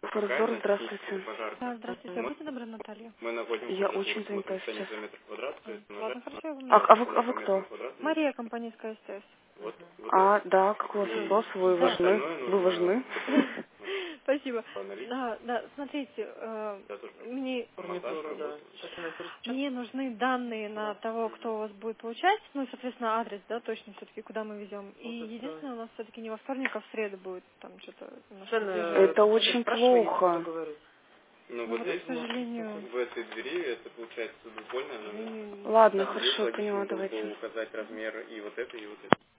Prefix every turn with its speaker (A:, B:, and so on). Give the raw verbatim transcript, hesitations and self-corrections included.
A: Форс-Дор, здравствуйте.
B: Да, здравствуйте. Будьте добры, Наталья.
C: Мы находимся
A: Я
C: в
A: очень занята сейчас.
C: за метр квадратный, то есть
B: Ладно,
C: нажать
B: хорошо, я
A: А,
B: вам...
A: а, вы, а вы кто?
B: Мария, компания СКС.
C: вот, вот
A: А,
C: это.
A: да, какой у вас
C: И
A: вопрос? Вы
B: Да.
A: важны?
C: остальное
A: Вы
C: нужно
A: важны?
B: Спасибо.
C: по аналитике.
B: Да, да, смотрите, э,
C: Я тоже
B: мне,
C: монтаж работает.
B: мне нужны данные на того, кто у вас будет получать, ну и, соответственно, адрес, да, точно все-таки, куда мы везем. И единственное, у нас все-таки не во вторник, а в среду будет там что-то немножко задерживаться.
A: Это очень плохо.
C: Ну
B: Ну
C: вот
B: вот,
C: здесь,
B: к сожалению,
C: в этой двери, это получается двуствольная,
B: к
C: она
B: сожалению,
A: Ладно,
C: здесь
A: хорошо,
C: логично
A: поняла,
C: было бы
A: давайте.
C: указать размер и вот это, и вот это.